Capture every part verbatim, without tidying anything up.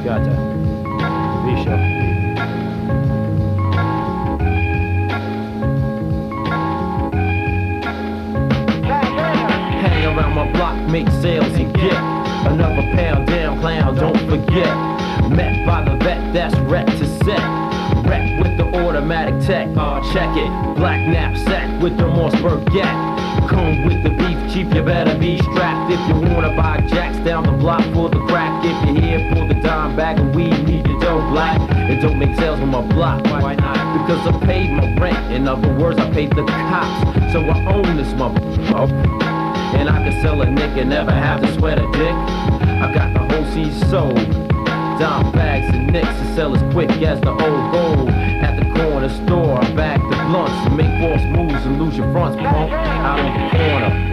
Gotcha. Visho. Hang around my block, make sales and get another pound down, clown, don't forget. Met by the vet, that's rep to set. Rep with the automatic tech, uh, check it. Black knapsack with the Mossberg gat. Come with the beef chief, you better be strapped. If you wanna buy jacks down the block for the crack. If you're here for the dime bag of weed, need your dope black. It don't make sales on my block, why not? Because I paid my rent, in other words I paid the cops. So I own this motherfucker. And I can sell a nigga, never have to sweat a dick. I got the whole seed sold. Dime bags and nicks to sell as quick as the old gold. At the corner store, I bag the blunts to make false moves and lose your fronts, punk. Out on the corner.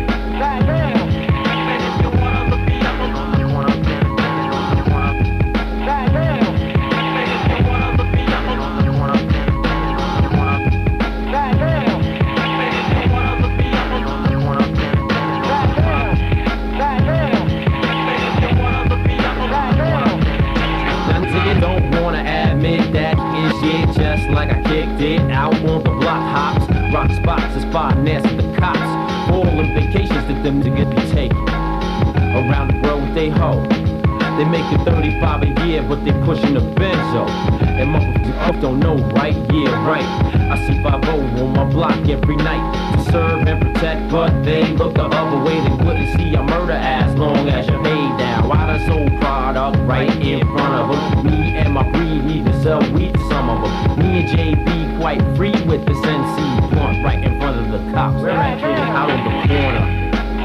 Just like I kicked it out on the block hops. Rock spots is fire nest the cops. All them vacations that them niggas be taking. Around the road they hoe. They make it thirty-five a year, but they pushing the benzo. And motherfuckers don't know, right? Yeah, right. I see five oh on my block every night to serve and protect, but they look the other way. They wouldn't see a murder as long as you pay down. I done sold product right in front of them. Me and my breed need to sell weed to some of them. Me and J B quite free with this N C blunt right in front of the cops. We're actually out on the corner.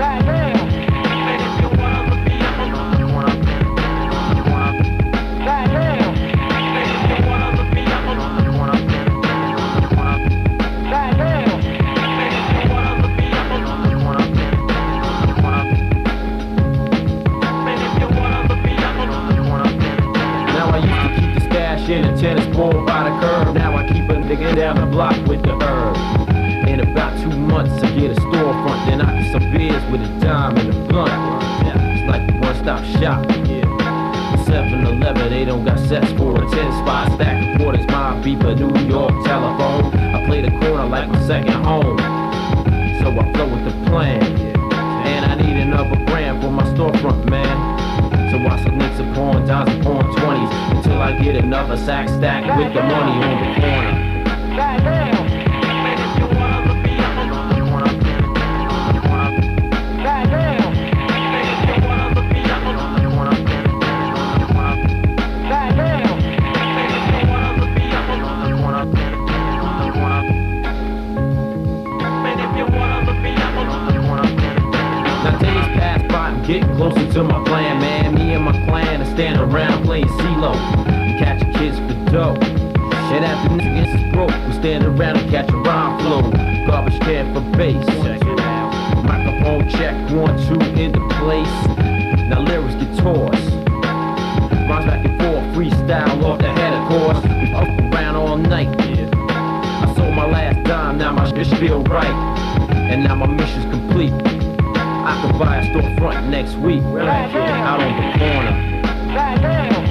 In a tennis ball by the curb. Now I keep a nigga down the block with the herb. In about two months I get a storefront. Then I get some beers with a dime and a blunt. It's like a one-stop shop. seven eleven, they don't got sets for a ten spot. Stack of quarters, my beeper, New York telephone. I play the corner like my second home. So I flow with the plan. And I need another brand for my storefront, man. So I sell nicks upon dimes upon twenties until I get another sack stack with the money on the corner. Now days pass by, I'm getting closer to my plan, man. Me and my clan are standing around playing CeeLo and catching kids for dough. And after niggas is broke, we stand around and catch a rhyme flow. Garbage can for bass. Microphone check, one, two, into place. Now lyrics get tossed. Rhymes back and forth, freestyle off the head, of course. We up around all night. I sold my last dime, now my shit feel right. And now my mission's complete. I could buy a storefront next week. Right here, out on the corner.